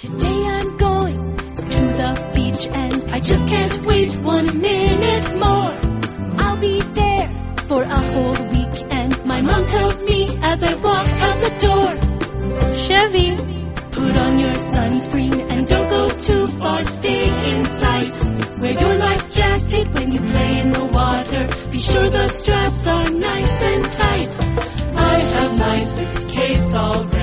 Today I'm going to the beach and I just can't wait 1 minute more. I'll be there for a whole week and my mom tells me as I walk out the door, Chevy, put on your sunscreen and don't go too far, stay in sight. Wear your life jacket when you play in the water, be sure the straps are nice and tight. I have my suitcase all ready.